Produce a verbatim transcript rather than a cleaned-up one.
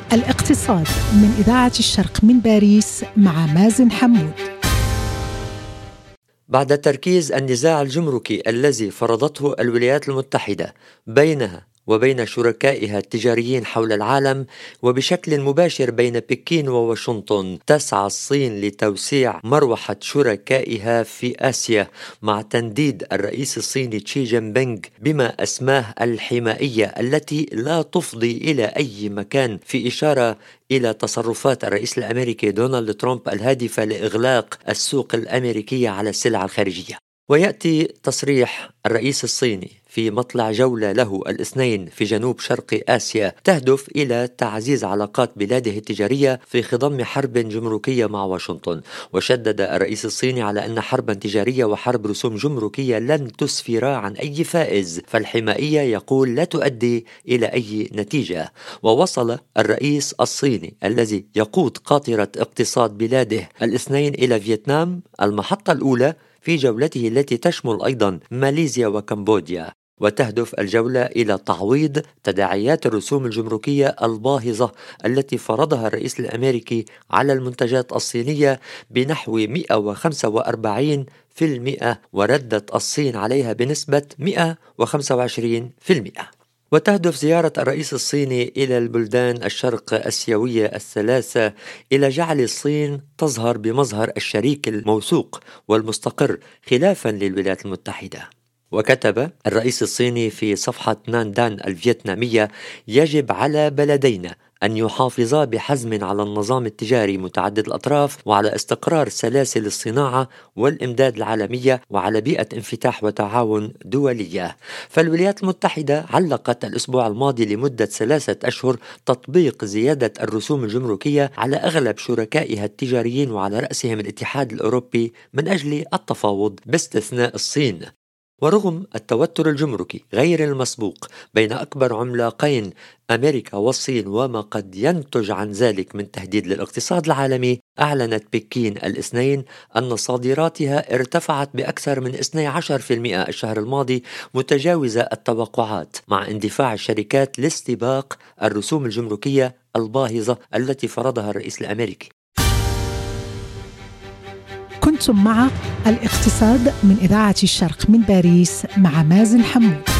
الاقتصاد من إذاعة الشرق من باريس مع مازن حمود. بعد تركيز النزاع الجمركي الذي فرضته الولايات المتحدة بينها وبين شركائها التجاريين حول العالم، وبشكل مباشر بين بكين وواشنطن، تسعى الصين لتوسيع مروحة شركائها في آسيا مع تنديد الرئيس الصيني شي جين بينغ بما أسماه الحمائية التي لا تفضي إلى أي مكان، في إشارة إلى تصرفات الرئيس الأمريكي دونالد ترامب الهادفة لإغلاق السوق الأمريكية على السلع الخارجية. ويأتي تصريح الرئيس الصيني في مطلع جولة له الاثنين في جنوب شرق آسيا تهدف إلى تعزيز علاقات بلاده التجارية في خضم حرب جمركية مع واشنطن. وشدد الرئيس الصيني على أن حربا تجارية وحرب رسوم جمركية لن تسفرا عن أي فائز، فالحمائية يقول لا تؤدي إلى أي نتيجة. ووصل الرئيس الصيني الذي يقود قاطرة اقتصاد بلاده الاثنين إلى فيتنام، المحطة الأولى في جولته التي تشمل أيضا ماليزيا وكمبوديا. وتهدف الجولة إلى تعويض تداعيات الرسوم الجمركية الباهظة التي فرضها الرئيس الأمريكي على المنتجات الصينية بنحو مئة وخمسة وأربعين بالمئة، وردت الصين عليها بنسبة مئة وخمسة وعشرين بالمئة. وتهدف زيارة الرئيس الصيني إلى البلدان الشرق آسيوية الثلاثة إلى جعل الصين تظهر بمظهر الشريك الموثوق والمستقر خلافا للولايات المتحدة. وكتب الرئيس الصيني في صفحة ناندان الفيتنامية: يجب على بلدينا أن يحافظا بحزم على النظام التجاري متعدد الأطراف، وعلى استقرار سلاسل الصناعة والإمداد العالمية، وعلى بيئة انفتاح وتعاون دولية. فالولايات المتحدة علقت الأسبوع الماضي لمدة ثلاثة أشهر تطبيق زيادة الرسوم الجمركية على أغلب شركائها التجاريين وعلى رأسهم الاتحاد الأوروبي من أجل التفاوض باستثناء الصين. ورغم التوتر الجمركي غير المسبوق بين أكبر عملاقين أمريكا والصين وما قد ينتج عن ذلك من تهديد للاقتصاد العالمي، أعلنت بكين الاثنين أن صادراتها ارتفعت بأكثر من اثني عشر بالمئة الشهر الماضي، متجاوزة التوقعات، مع اندفاع الشركات لاستباق الرسوم الجمركية الباهظة التي فرضها الرئيس الأمريكي. كنتم مع الاقتصاد من إذاعة الشرق من باريس مع مازن حمود.